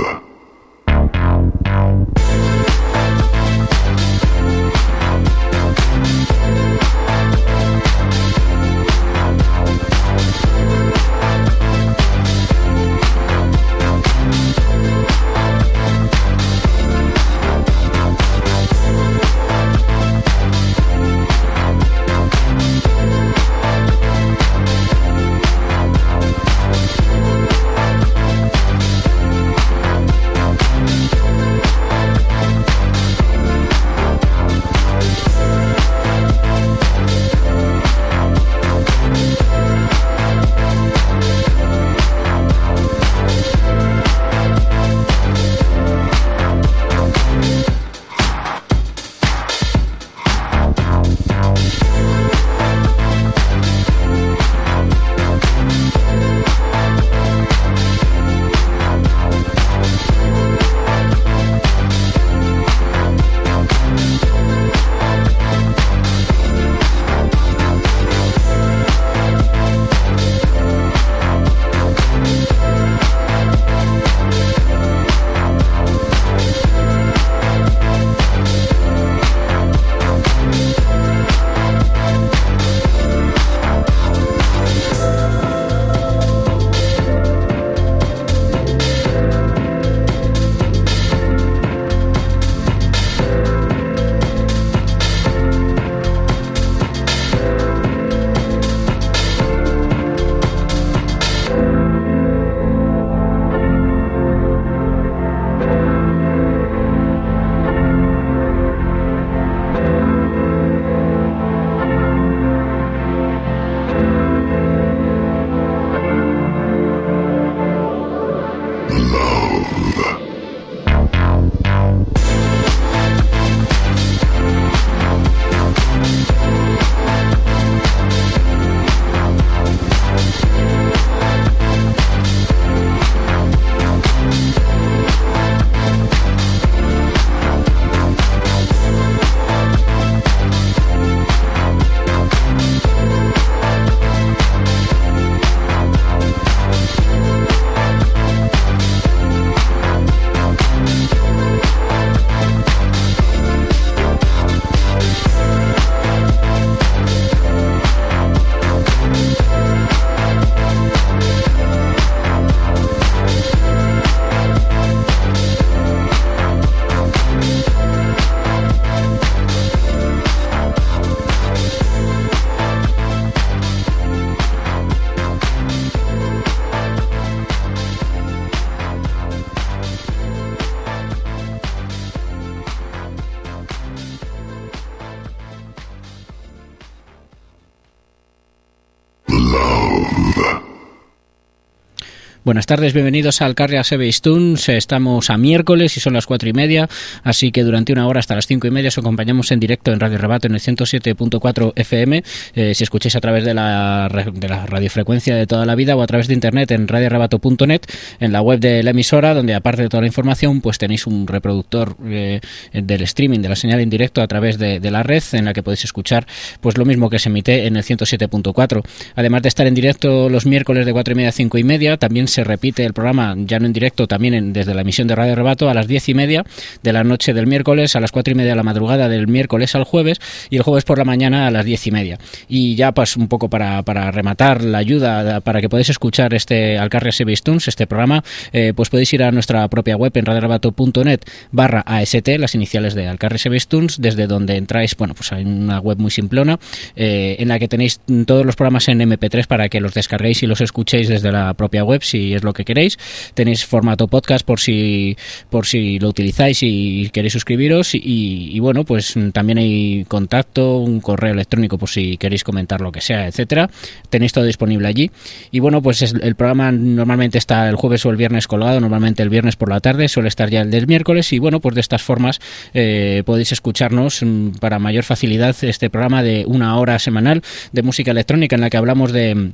Buenas tardes, bienvenidos al Carria Sebeis Tunes. Estamos a miércoles y son las 4:30, así que durante una hora hasta las 5:30 os acompañamos en directo en Radio Rebato en el 107.4 FM, si escucháis a través de la radiofrecuencia de toda la vida o a través de internet en radiorebato.net, en la web de la emisora, donde aparte de toda la información pues tenéis un reproductor del streaming de la señal en directo a través de la red, en la que podéis escuchar pues lo mismo que se emite en el 107.4. Además de estar en directo los miércoles de 4:30 a 5:30, también se repite el programa ya no en directo, también desde la emisión de Radio Rebato a las 10:30 de la noche del miércoles, a las 4:30 de la madrugada del miércoles al jueves, y el jueves por la mañana a las 10:30. Y ya pues un poco para rematar la ayuda para que podáis escuchar al Carria Sebeis Tunes, este programa, pues podéis ir a nuestra propia web en radiorebato.net/AST, las iniciales de Alcarria Sebeis Tunes, desde donde entráis, bueno, pues hay una web muy simplona en la que tenéis todos los programas en MP3 para que los descarguéis y los escuchéis desde la propia web si es lo que queréis. Tenéis formato podcast por si lo utilizáis y queréis suscribiros, y bueno, pues también hay contacto, un correo electrónico por si queréis comentar lo que sea, etcétera. Tenéis todo disponible allí. Y bueno, pues el programa normalmente está el jueves o el viernes colgado, normalmente el viernes por la tarde, suele estar ya el del miércoles, y bueno, pues de estas formas podéis escucharnos para mayor facilidad este programa de una hora semanal de música electrónica, en la que hablamos de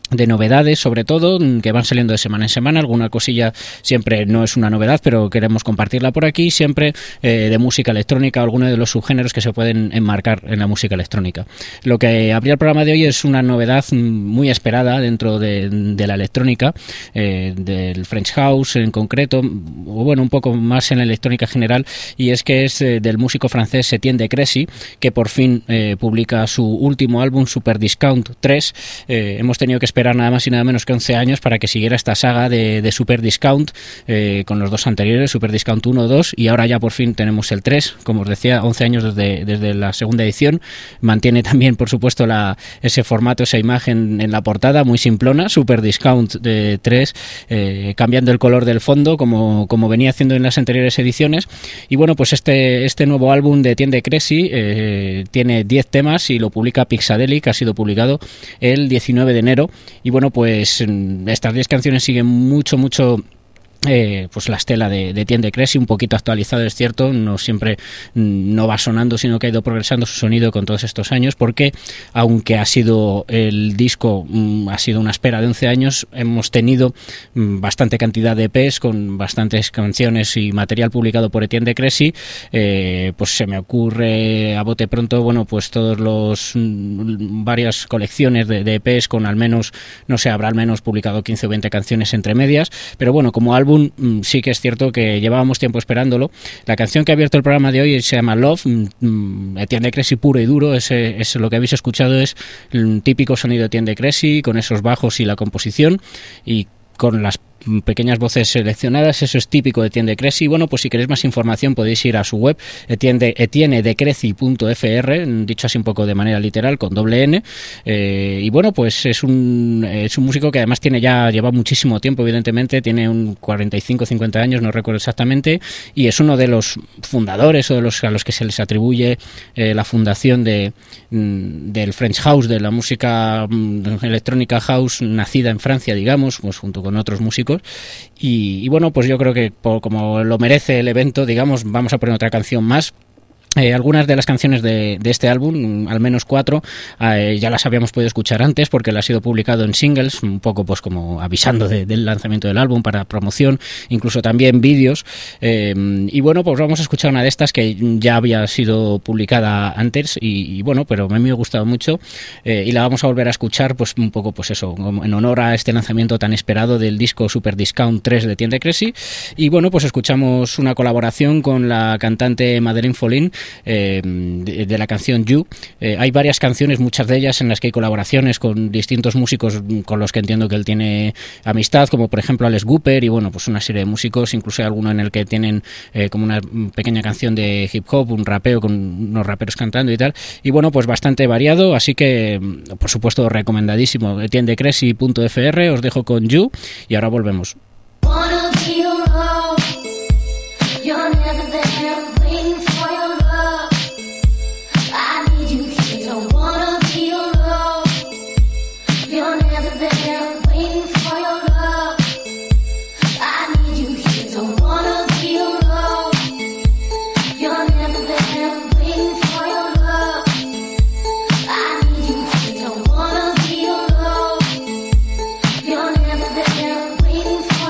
novedades, sobre todo, que van saliendo de semana en semana. Alguna cosilla siempre no es una novedad, pero queremos compartirla por aquí, siempre de música electrónica, alguno de los subgéneros que se pueden enmarcar en la música electrónica. Lo que abría el programa de hoy es una novedad muy esperada dentro de la electrónica, del French House en concreto, o bueno, un poco más en la electrónica general, y es que es del músico francés Etienne de Crécy, que por fin publica su último álbum, Super Discount 3. Hemos tenido que esperar nada más y nada menos que 11 años para que siguiera esta saga de Super Discount, con los dos anteriores, Super Discount 1, 2, y ahora ya por fin tenemos el 3, como os decía, 11 años desde la segunda edición. Mantiene también, por supuesto, ese formato, esa imagen en la portada, muy simplona, Super Discount 3, cambiando el color del fondo, como venía haciendo en las anteriores ediciones. Y bueno, pues este nuevo álbum de Etienne de Crécy tiene 10 temas y lo publica Pixadelic, ha sido publicado el 19 de enero. Y bueno, pues estas 10 canciones siguen mucho pues la estela de Etienne de Crécy, un poquito actualizado, es cierto, no siempre no va sonando, sino que ha ido progresando su sonido con todos estos años, porque aunque ha sido el disco, ha sido una espera de 11 años, hemos tenido bastante cantidad de EPs con bastantes canciones y material publicado por Etienne de Crécy. Pues se me ocurre a bote pronto, bueno, pues varias colecciones de EPs con al menos, no sé, habrá al menos publicado 15 o 20 canciones entre medias, pero bueno, como álbum sí que es cierto que llevábamos tiempo esperándolo. La canción que ha abierto el programa de hoy se llama Love, Etienne de Crécy puro y duro. Es lo que habéis escuchado, es el típico sonido de Etienne de Crécy, con esos bajos y la composición, y con las pequeñas voces seleccionadas. Eso es típico de Etienne de Crécy. Bueno, pues si queréis más información podéis ir a su web, etiennedecrecy.fr, dicho así un poco de manera literal, con doble N. Y bueno, pues es un músico que además lleva muchísimo tiempo, evidentemente, tiene un 45-50 años, no recuerdo exactamente, y es uno de los fundadores, o de los a los que se les atribuye la fundación del French House, de la música electrónica house nacida en Francia, digamos, pues junto con otros músicos. Y bueno, pues yo creo que como lo merece el evento, digamos, vamos a poner otra canción más. Algunas de las canciones de este álbum, al menos 4, ya las habíamos podido escuchar antes porque las ha sido publicado en singles, un poco pues como avisando del lanzamiento del álbum para promoción, incluso también vídeos. Y bueno, pues vamos a escuchar una de estas que ya había sido publicada antes y bueno, pero a mí me ha gustado mucho, y la vamos a volver a escuchar pues un poco pues eso, en honor a este lanzamiento tan esperado del disco Super Discount 3 de Etienne de Crécy. Y bueno, pues escuchamos una colaboración con la cantante Madeleine Follin, de la canción You. Hay varias canciones, muchas de ellas en las que hay colaboraciones con distintos músicos con los que entiendo que él tiene amistad, como por ejemplo Alex Cooper, y bueno, pues una serie de músicos, incluso hay alguno en el que tienen como una pequeña canción de hip hop, un rapeo con unos raperos cantando y tal, y bueno, pues bastante variado, así que por supuesto recomendadísimo. etiennedecrecy.fr, os dejo con You y ahora volvemos. Waiting for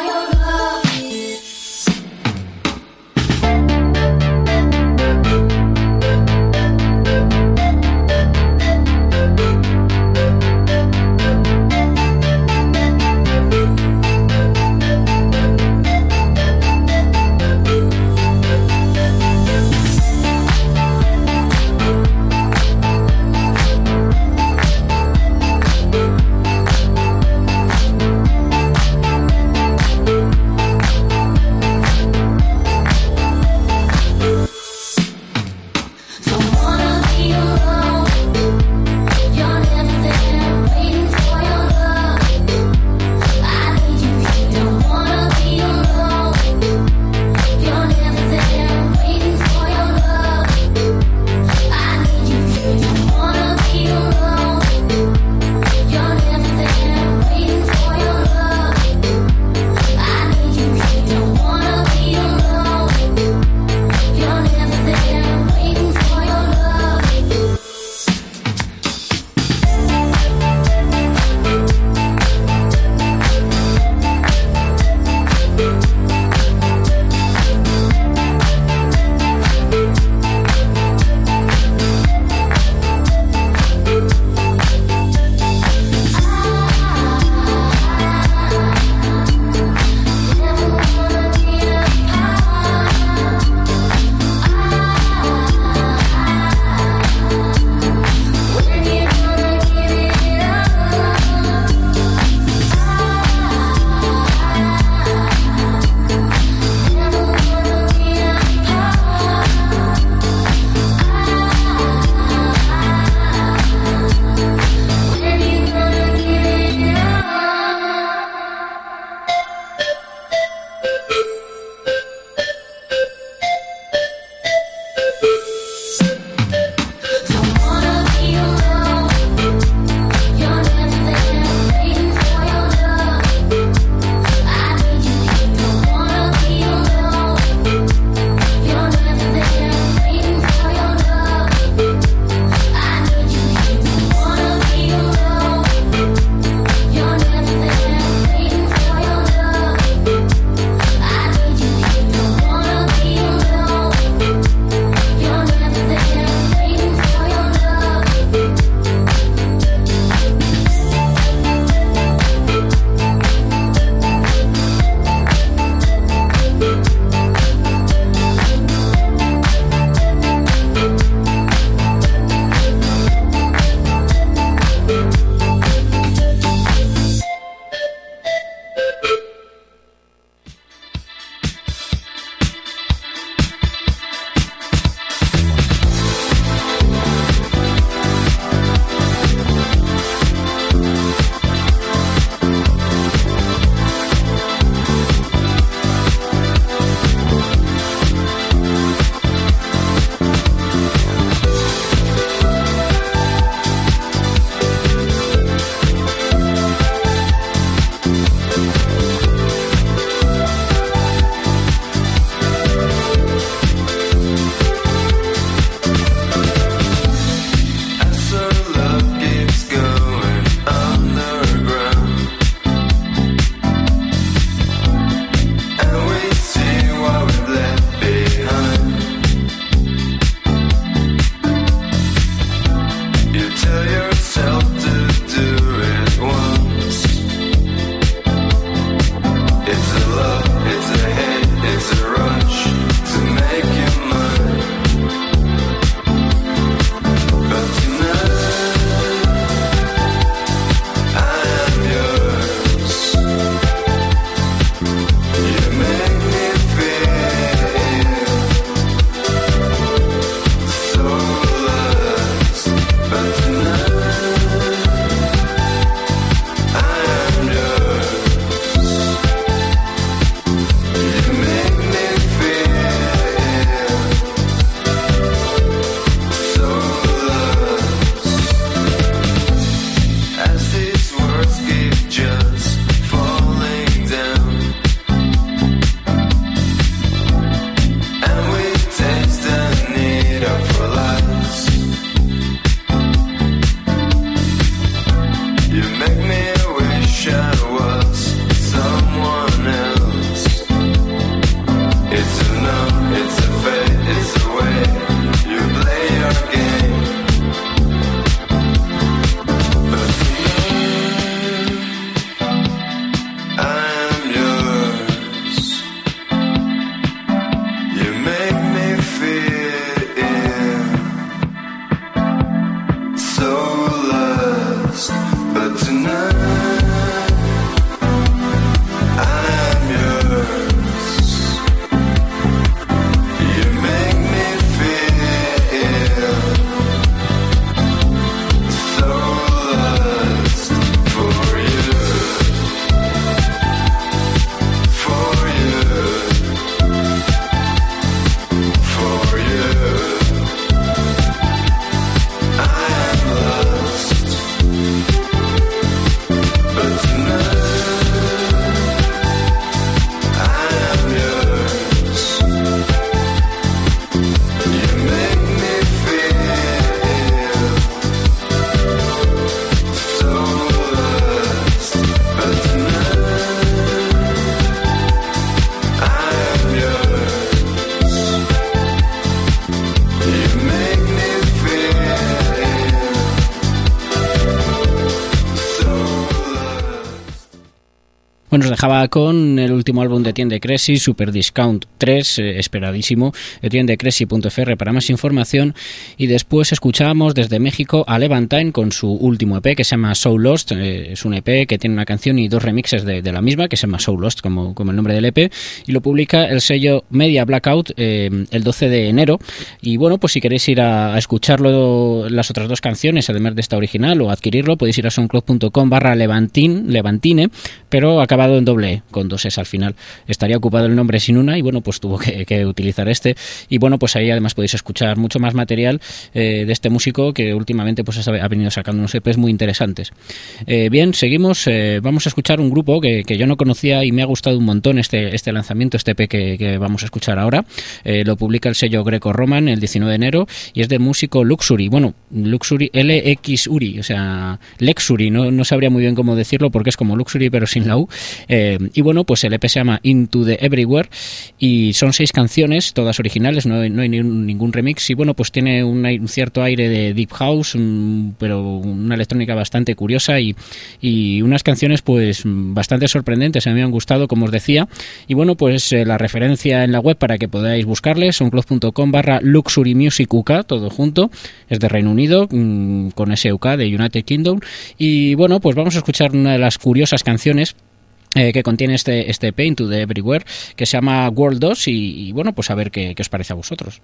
Bueno, os dejaba con el último álbum de Etienne de Crécy, Super Discount 3, esperadísimo, etiennedecrecy.fr para más información. Y después escuchábamos desde México a Levantine con su último EP que se llama Soul Lost. Es un EP que tiene una canción y 2 remixes de la misma, que se llama Soul Lost, como el nombre del EP, y lo publica el sello Media Blackout el 12 de enero. Y bueno, pues si queréis ir a escucharlo, las otras 2 canciones, además de esta original, o adquirirlo, podéis ir a soundcloud.com/Levantine, pero acabado en doble E, con 2 S al final. Estaría ocupado el nombre sin una y bueno, pues tuvo que utilizar este. Y bueno, pues ahí además podéis escuchar mucho más material de este músico que últimamente pues ha venido sacando unos EPs muy interesantes. Bien, seguimos. Vamos a escuchar un grupo que yo no conocía y me ha gustado un montón este lanzamiento, este EP que vamos a escuchar ahora. Lo publica el sello Greco-Roman el 19 de enero y es del músico Luxury. Bueno, Luxury, LXURI, o sea, Lexury, no sabría muy bien cómo decirlo porque es como Luxury pero sin la U. Y bueno, pues el EP se llama Into the Everywhere y son 6 canciones, todas originales, no hay ningún remix. Y bueno, pues tiene un cierto aire de Deep House, pero una electrónica bastante curiosa y unas canciones pues bastante sorprendentes, a mí me han gustado, como os decía. Y bueno, pues la referencia en la web para que podáis buscarles, soundcloud.com/LuxuryMusicUK, todo junto, es de Reino Unido, con SUK de United Kingdom. Y bueno, pues vamos a escuchar una de las curiosas canciones que contiene este EP, Into the Everywhere, que se llama World 2 y bueno, pues a ver qué os parece a vosotros.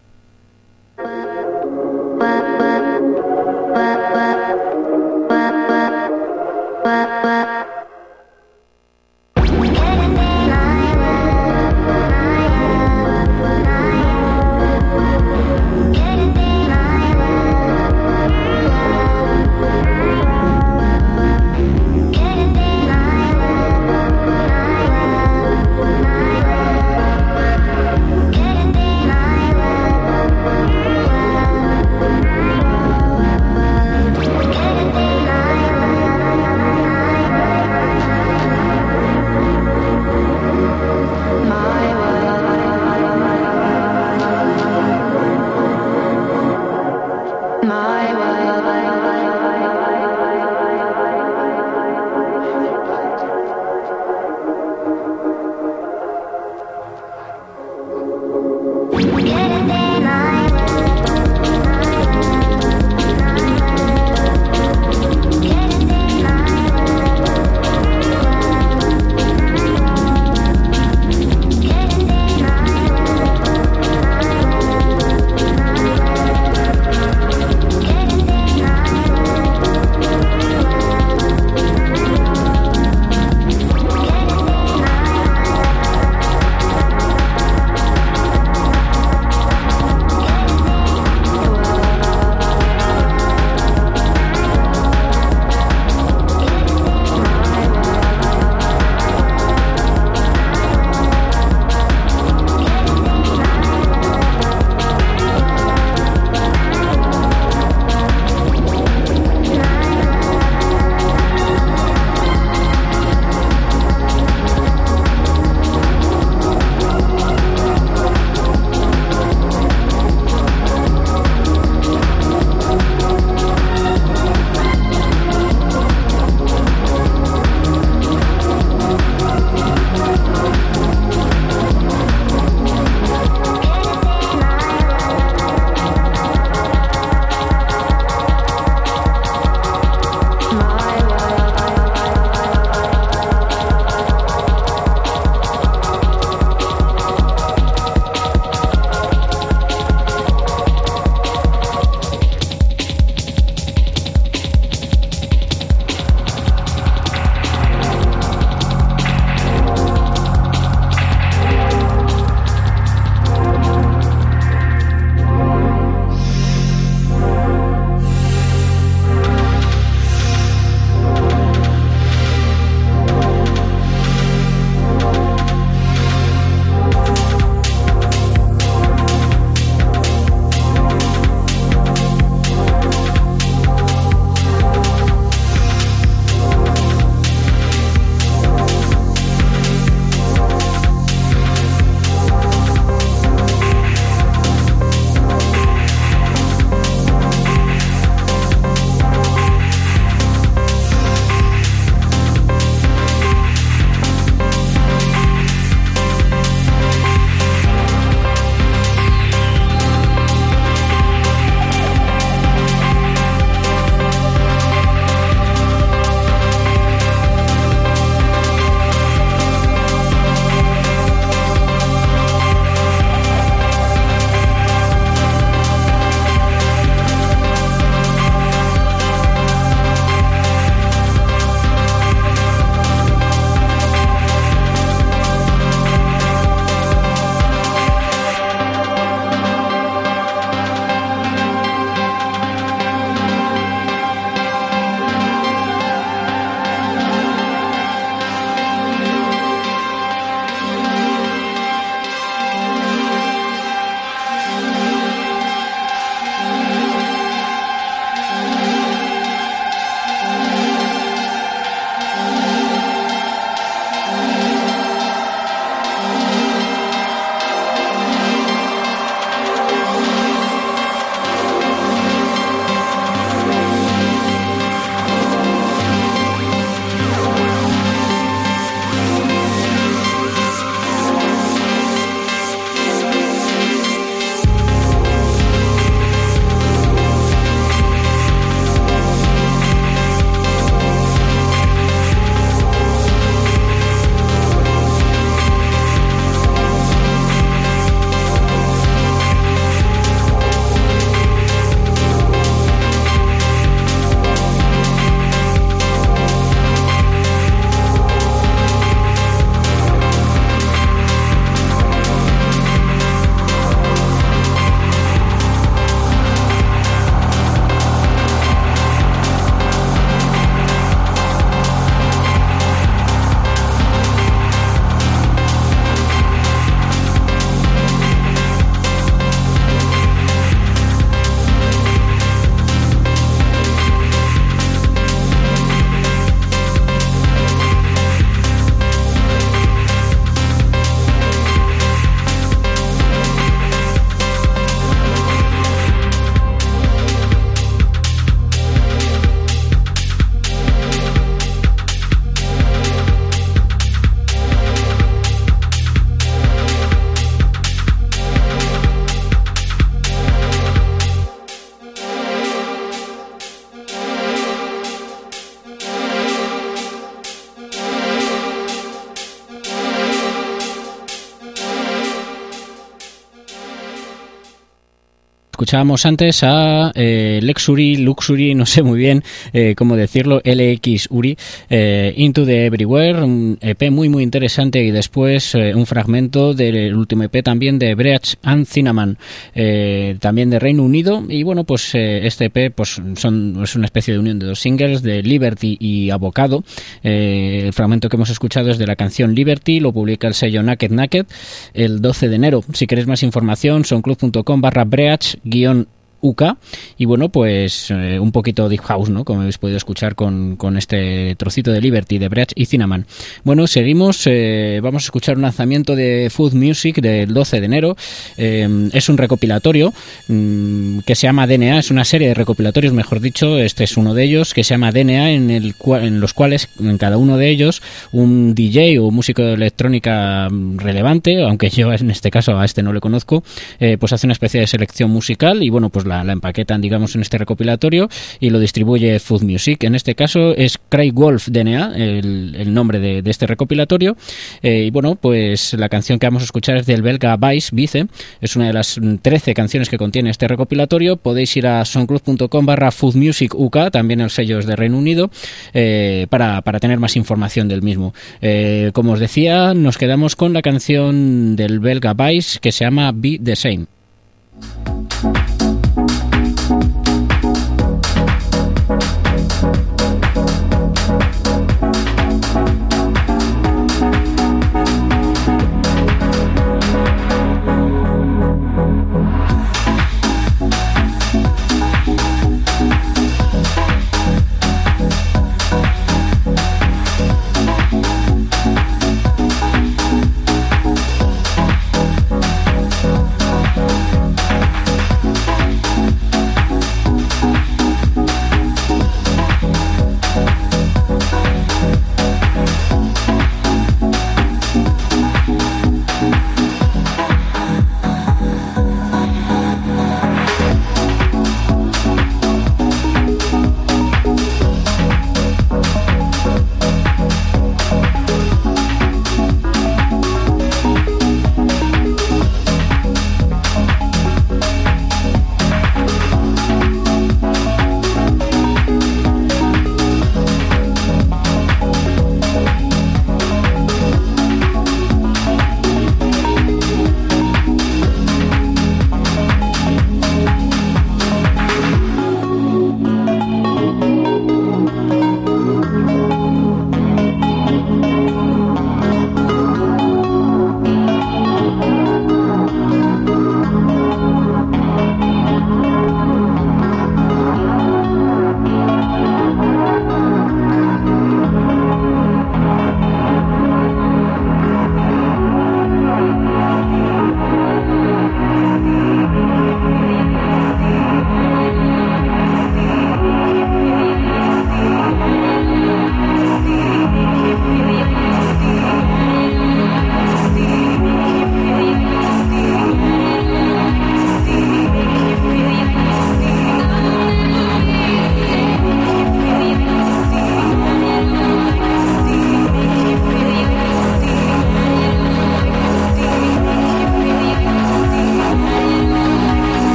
Escuchábamos antes a Luxury, no sé muy bien cómo decirlo, LX Uri, Into the Everywhere, un EP muy muy interesante, y después un fragmento del último EP también de Breach and Cinnamon, también de Reino Unido. Y bueno, pues este EP pues es una especie de unión de dos singles, de Liberty y Avocado. El fragmento que hemos escuchado es de la canción Liberty, lo publica el sello Naked Naked el 12 de enero. Si queréis más información, soundcloud.com/breach-UK. Y bueno, pues un poquito deep house, ¿no? Como habéis podido escuchar con este trocito de Liberty, de Breach y Cinnamon. Bueno, seguimos, vamos a escuchar un lanzamiento de Food Music del 12 de enero. Es un recopilatorio que se llama DNA, es una serie de recopilatorios, mejor dicho, este es uno de ellos, que se llama DNA, en los cuales en cada uno de ellos un DJ o músico de electrónica relevante, aunque yo en este caso a este no le conozco, pues hace una especie de selección musical y bueno, pues la empaquetan, digamos, en este recopilatorio y lo distribuye Food Music. En este caso es Craig Wolf DNA, el nombre de este recopilatorio. Y bueno, pues la canción que vamos a escuchar es del belga Vice, es una de las 13 canciones que contiene este recopilatorio. Podéis ir a soundcloud.com/foodmusicuk, también el sello es de Reino Unido, para tener más información del mismo. Como os decía, nos quedamos con la canción del belga Vice que se llama Be the Same.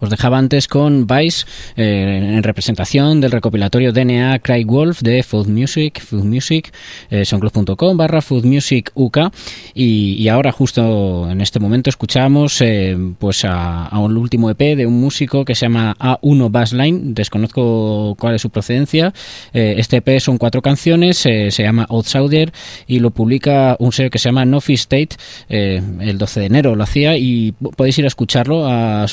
Os dejaba antes con Vice en representación del recopilatorio DNA Cry Wolf de Food Music, soundcloud.com/foodmusicuk, y ahora justo en este momento escuchamos pues a un último EP de un músico que se llama A1 Bassline. Desconozco cuál es su procedencia. Este EP son 4 canciones, se llama Outsider y lo publica un sello que se llama Nofi State. El 12 de enero lo hacía y podéis ir a escucharlo a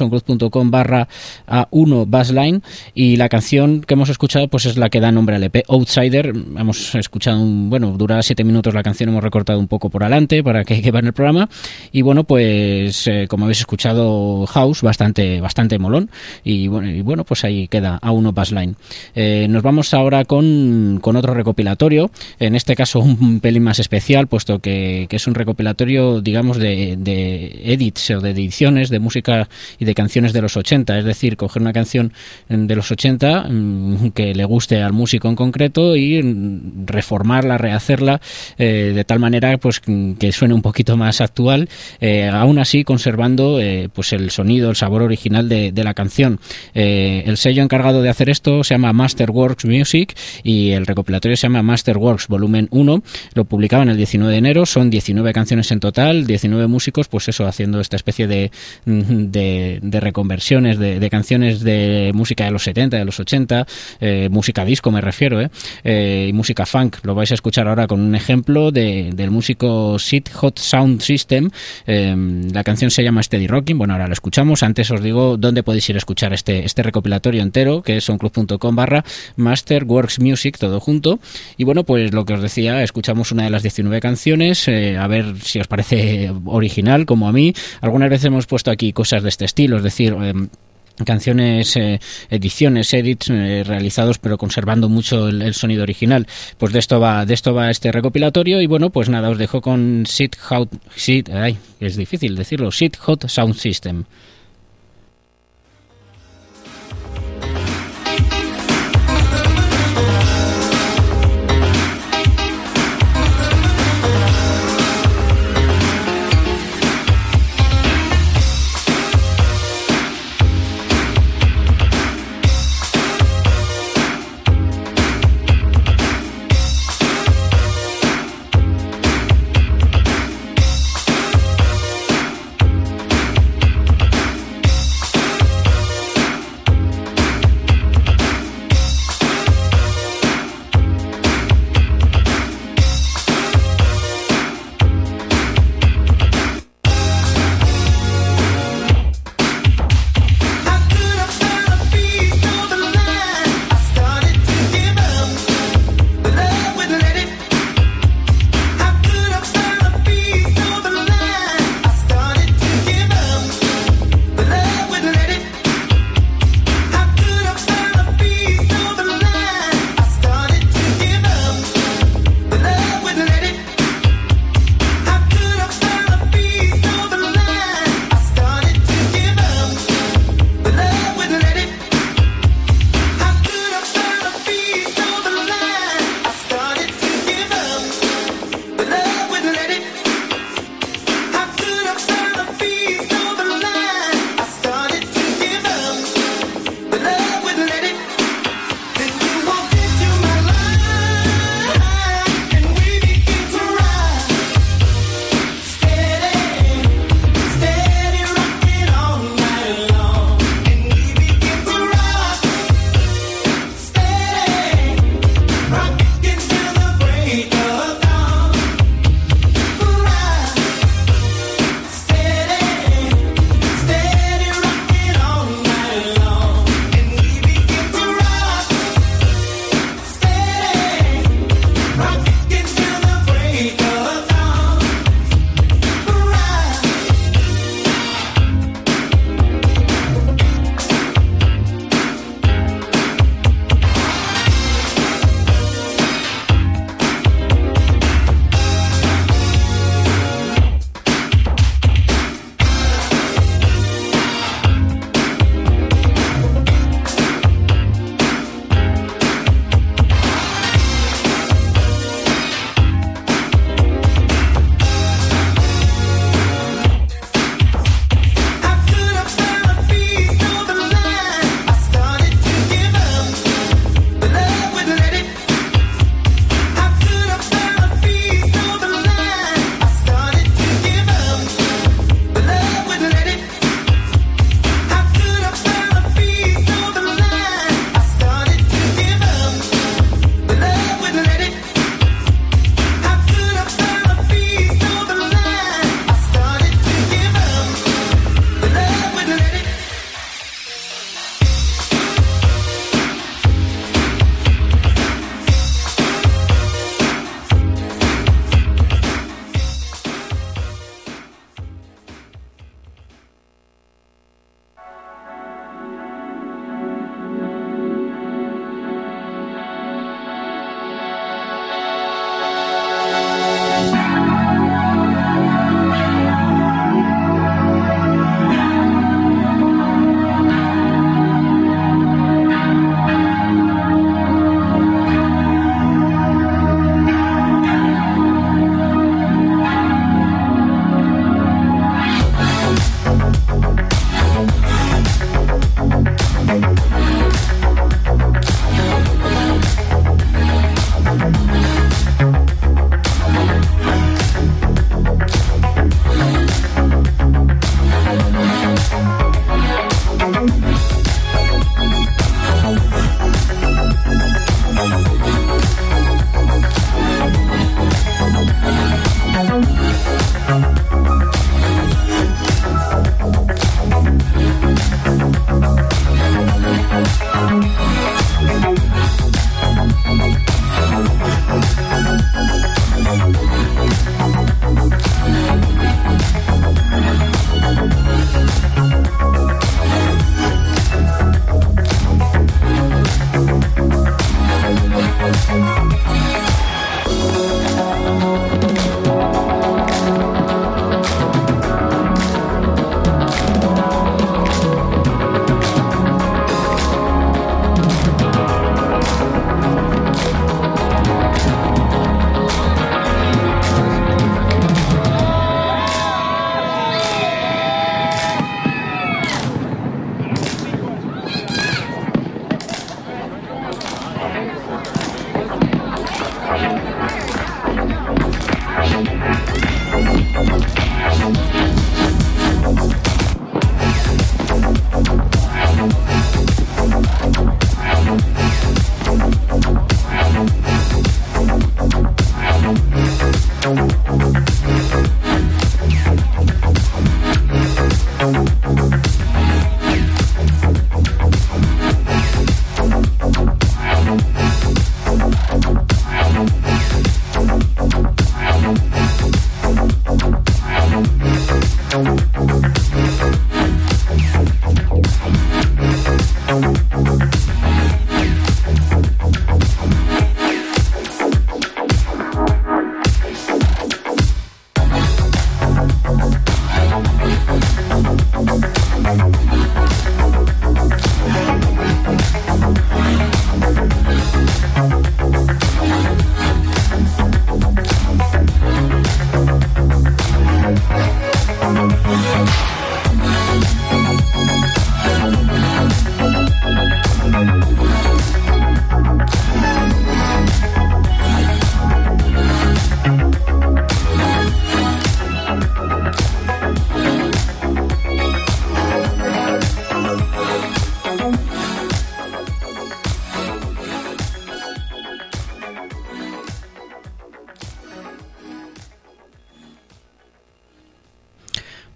soundcloud.com/A1 Bassline, y la canción que hemos escuchado pues es la que da nombre al EP, Outsider. Hemos escuchado dura 7 minutos la canción, hemos recortado un poco por adelante para que quepa en el programa, y bueno, pues como habéis escuchado, house bastante molón, y bueno, pues ahí queda A1 Bassline. Nos vamos ahora con otro recopilatorio, en este caso un pelín más especial, puesto que es un recopilatorio, digamos, de edits o de ediciones de música y de canciones de los 80, es decir, coger una canción de los 80 que le guste al músico en concreto y reformarla, rehacerla de tal manera pues que suene un poquito más actual, aún así conservando pues el sonido, el sabor original de la canción. El sello encargado de hacer esto se llama Masterworks Music y el recopilatorio se llama Masterworks Volumen 1. Lo publicaban el 19 de enero, son 19 canciones en total, 19 músicos, pues eso, haciendo esta especie de reconversiones de canciones de música de los 70, de los 80, música disco me refiero, y música funk. Lo vais a escuchar ahora con un ejemplo del músico Sid Hot Sound System. La canción se llama Steady Rocking. Bueno, ahora la escuchamos. Antes os digo dónde podéis ir a escuchar este recopilatorio entero, que es soundcloud.com/Masterworks Music, todo junto. Y bueno, pues lo que os decía, escuchamos una de las 19 canciones, a ver si os parece original, como a mí. Algunas veces hemos puesto aquí cosas de este estilo, es decir, canciones, ediciones, edits realizados pero conservando mucho el sonido original. Pues de esto va este recopilatorio, y bueno, pues nada, os dejo con Sid Hot Sound System.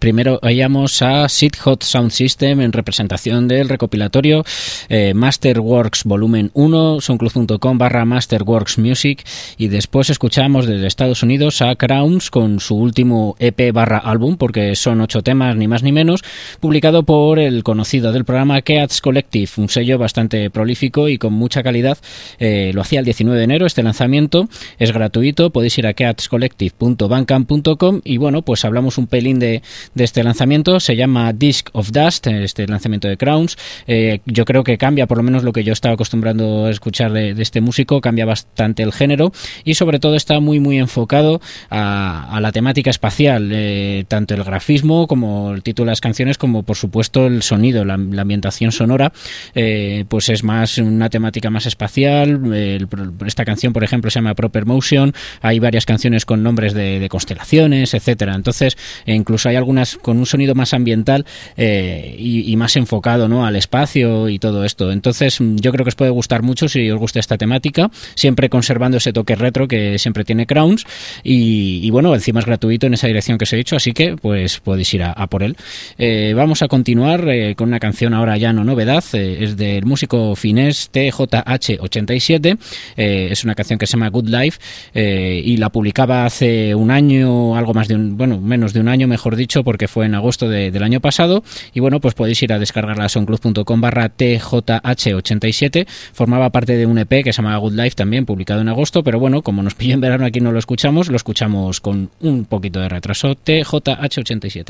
Primero oíamos a Sid Hot Sound System en representación del recopilatorio Masterworks Volumen 1, soundcloud.com/Masterworks Music, y después escuchamos desde Estados Unidos a Crowns con su último EP/álbum, porque son 8 temas ni más ni menos, publicado por el conocido del programa Keats Collective, un sello bastante prolífico y con mucha calidad. Lo hacía el 19 de enero este lanzamiento, es gratuito, podéis ir a keatscollective.bandcamp.com y bueno, pues hablamos un pelín de este lanzamiento. Se llama Disc of Dust, este lanzamiento de Crowns. Yo creo que cambia, por lo menos lo que yo estaba acostumbrando a escuchar de este músico, cambia bastante el género y sobre todo está muy muy enfocado a la temática espacial, tanto el grafismo como el título de las canciones, como por supuesto el sonido, la ambientación sonora, pues es más una temática más espacial. Esta canción, por ejemplo, se llama Proper Motion. Hay varias canciones con nombres de constelaciones, etcétera. Entonces, incluso hay algunas con un sonido más ambiental y más enfocado, ¿no?, al espacio y todo esto. Entonces, yo creo que os puede gustar mucho si os gusta esta temática, siempre conservando ese toque retro que siempre tiene Crowns. Y bueno, encima es gratuito en esa dirección que os he dicho, así que pues podéis ir a por él. Vamos a continuar con una canción ahora ya no novedad, es del músico finés TJH87. Es una canción que se llama Good Life y la publicaba hace un año, algo más de menos de un año, mejor dicho, porque fue en agosto del año pasado. Y bueno, pues podéis ir a descargarla a soundcloud.com/TJH87. Formaba parte de un EP que se llama Good Life, también publicado en agosto, pero bueno, como nos pilló en verano aquí no lo escuchamos con un poquito de retraso. TJH87.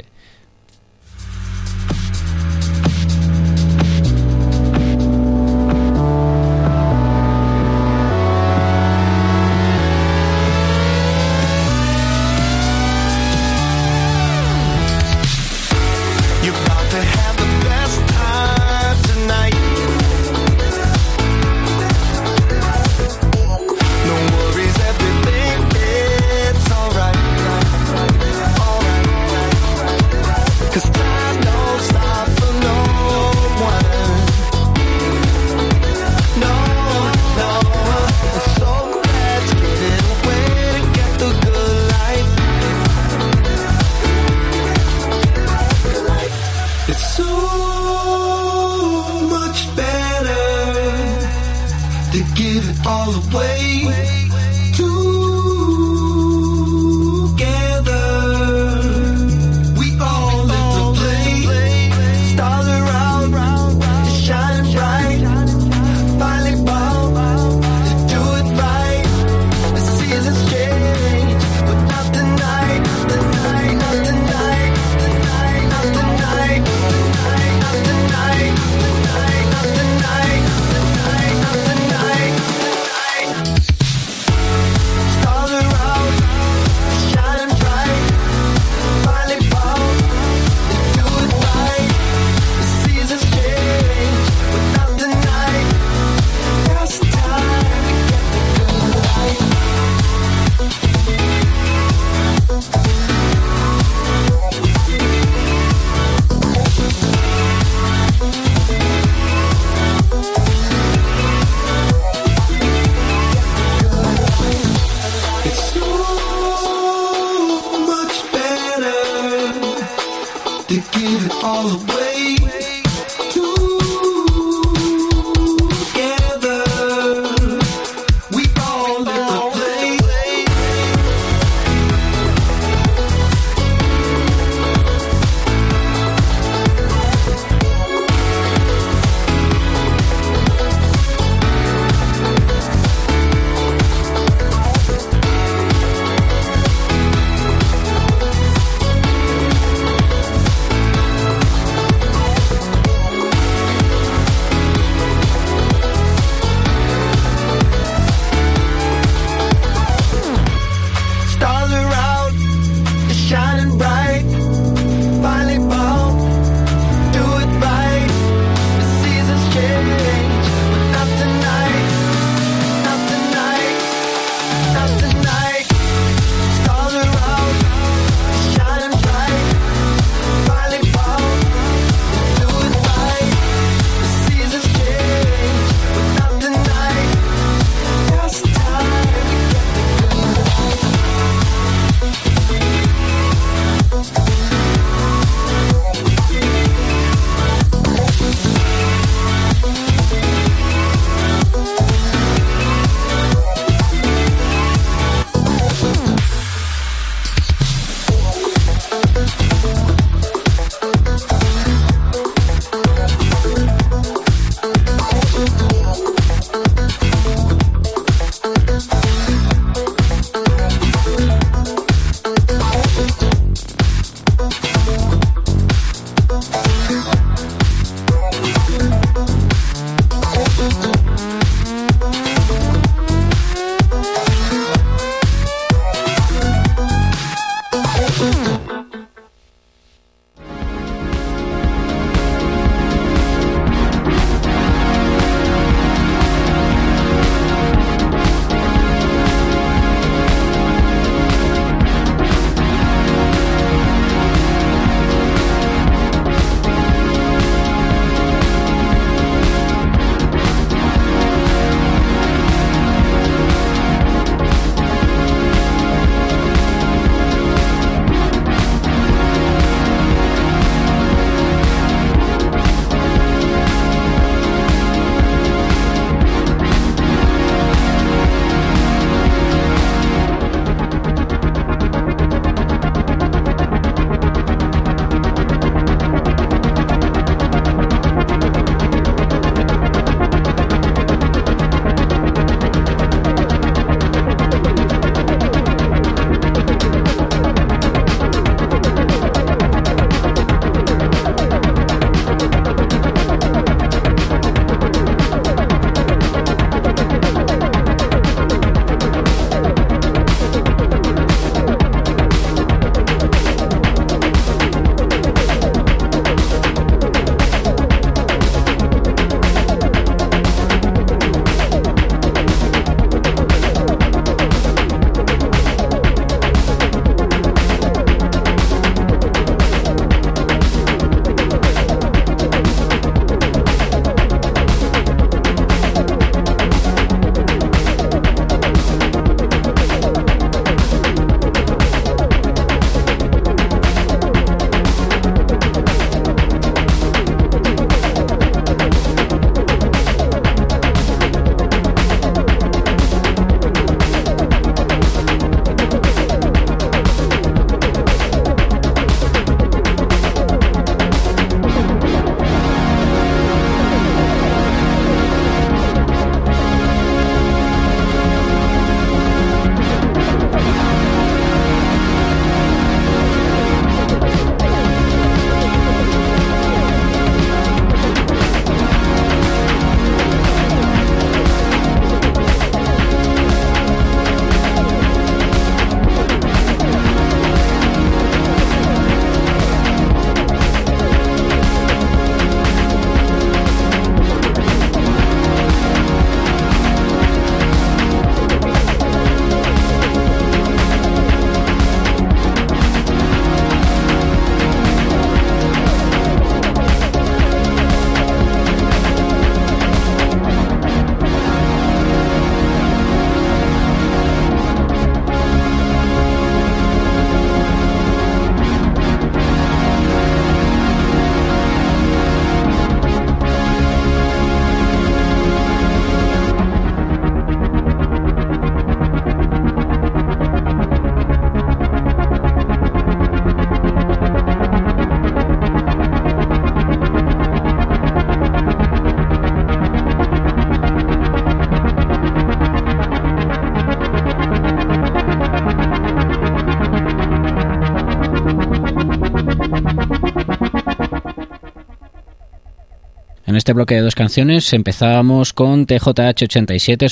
En este bloque de dos canciones empezábamos con TJH87,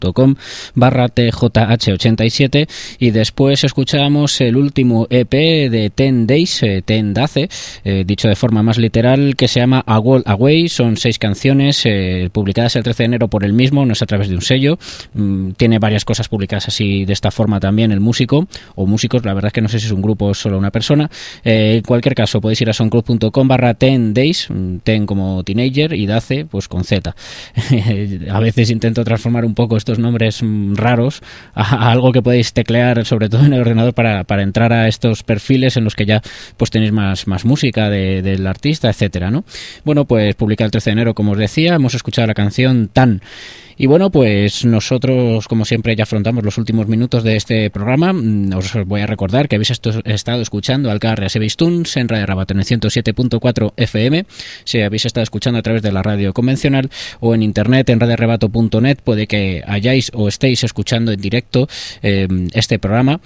soundcloud.com/TJH87, y después escuchábamos el último EP de 10 Days, 10 Dace, dicho de forma más literal, que se llama A Wall Away. Son 6 canciones publicadas el 13 de enero por él mismo, no es a través de un sello. Tiene varias cosas publicadas así de esta forma también el músico, o músicos, la verdad es que no sé si es un grupo o solo una persona. En cualquier caso, podéis ir a soundcloud.com/10 Days, 10 como teenager y Dace pues con Z. A veces intento transformar un poco estos nombres raros a algo que podéis teclear, sobre todo en el ordenador, para entrar a estos perfiles en los que ya pues tenéis más música del artista, etcétera, ¿no? Bueno, pues publica el 13 de enero, como os decía, hemos escuchado la canción Tan. Y bueno, pues nosotros, como siempre, ya afrontamos los últimos minutos de este programa. Os voy a recordar que habéis estado escuchando Alcarria Sebeistuns en Radio Rabato en el 107.4 FM. Si habéis estado escuchando a través de la radio convencional o en internet en radioarrebato.net, puede que hayáis o estéis escuchando en directo este programa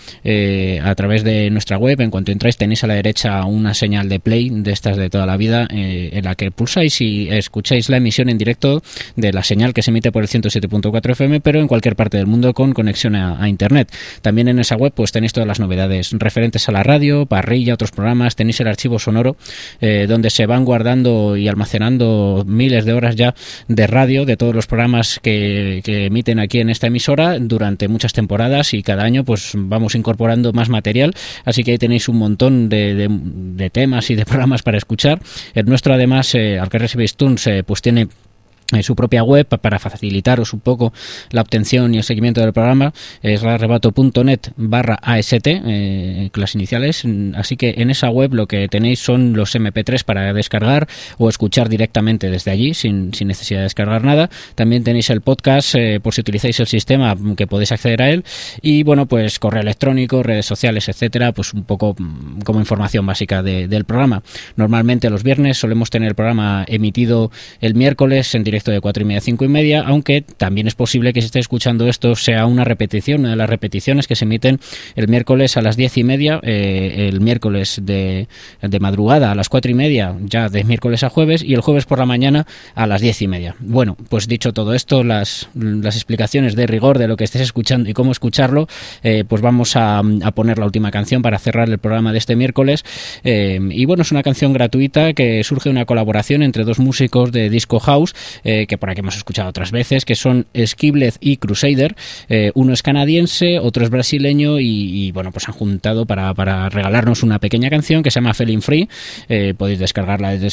a través de nuestra web. En cuanto entráis, tenéis a la derecha una señal de play de estas de toda la vida, en la que pulsáis y escucháis la emisión en directo de la señal que se emite por el 107.4 FM, pero en cualquier parte del mundo con conexión a internet. También en esa web pues tenéis todas las novedades referentes a la radio, parrilla, otros programas. Tenéis el archivo sonoro donde se van guardando y almacenando miles de horas ya de radio de todos los programas que emiten aquí en esta emisora durante muchas temporadas, y cada año pues vamos incorporando más material, así que ahí tenéis un montón de temas y de programas para escuchar. El nuestro, además, Alcarria Sebeistuns, pues tiene su propia web para facilitaros un poco la obtención y el seguimiento del programa. Es radioarrebato.net/AST, las iniciales. Así que en esa web lo que tenéis son los MP3 para descargar o escuchar directamente desde allí sin necesidad de descargar nada. También tenéis el podcast por si utilizáis el sistema, que podéis acceder a él. Y bueno, pues correo electrónico, redes sociales, etcétera, pues un poco como información básica del programa. Normalmente los viernes solemos tener el programa emitido el miércoles en directo de 4:30 a 5:30, aunque también es posible que si esté escuchando esto sea una repetición, una de las repeticiones que se emiten el miércoles a las 10:30, el miércoles de madrugada a las 4:30, ya de miércoles a jueves, y el jueves por la mañana a las 10:30. Bueno, pues dicho todo esto, las explicaciones de rigor de lo que estés escuchando y cómo escucharlo, pues vamos a poner la última canción para cerrar el programa de este miércoles. Y bueno, es una canción gratuita que surge de una colaboración entre dos músicos de disco house, que por aquí hemos escuchado otras veces, que son Skiblet y Crusader. Uno es canadiense, otro es brasileño, y bueno, pues han juntado para regalarnos una pequeña canción que se llama Feeling Free. Podéis descargarla desde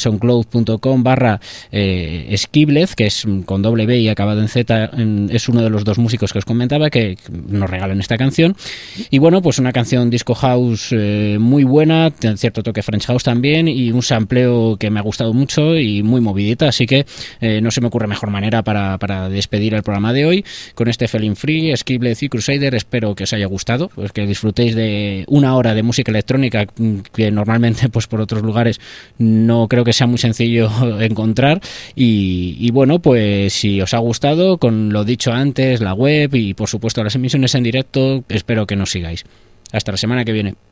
soundcloud.com/Skiblet, que es con doble B y acabado en Z. Es uno de los dos músicos que os comentaba que nos regalan esta canción. Y bueno, pues una canción disco house muy buena, tiene cierto toque French house también, y un sampleo que me ha gustado mucho y muy movidita, así que no se me ocurre mejor manera para despedir el programa de hoy con este Feeling Free, Skiblet y Crusader. Espero que os haya gustado, pues que disfrutéis de una hora de música electrónica que normalmente pues por otros lugares no creo que sea muy sencillo encontrar. Y bueno, pues si os ha gustado, con lo dicho antes, la web y por supuesto las emisiones en directo, espero que nos sigáis. Hasta la semana que viene.